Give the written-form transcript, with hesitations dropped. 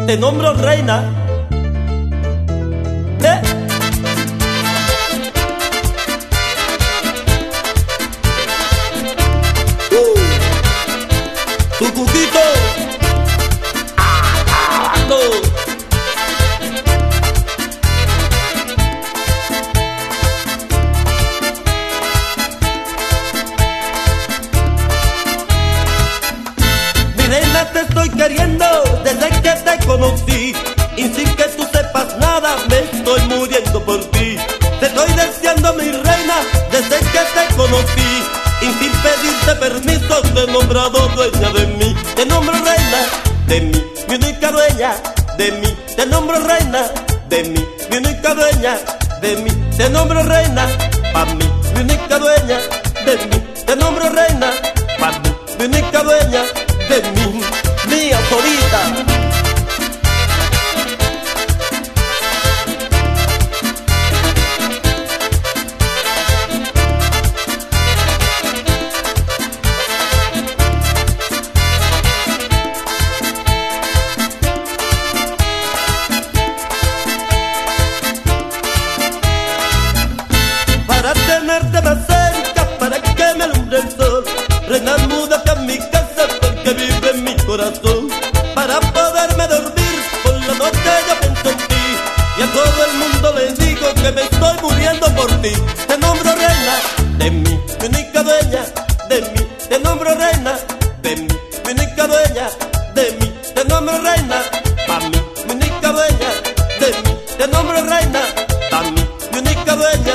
te nombro reina. Tu cuquito. No. Mi reina, te estoy queriendo desde que te conocí, y sin que tú sepas nada me estoy muriendo por ti. Te estoy deseando, mi reina, desde que te conocí, y sin pedirte permiso te he nombrado dueña de mí. Te nombro reina de mí, mi única dueña de mí. Te nombro reina de mí, mi única dueña de mí. Te nombro reina pa' mí, mi única dueña de mí. Te nombro reina pa' mí, mi única dueña de mí. Mía solita. Para tenerte más cerca, para que me alumbre el sol, reina, múdate a mi casa porque vive en mi corazón. Para poderme dormir por la noche yo pienso en ti, y a todo el mundo le digo que me estoy muriendo por ti. Te nombro reina de mí, mi única dueña de mí. Te nombro reina de mí, mi única dueña de mí. Te nombro reina pa' mí, mi única dueña de mí. Te nombro reina pa' mí, mi única dueña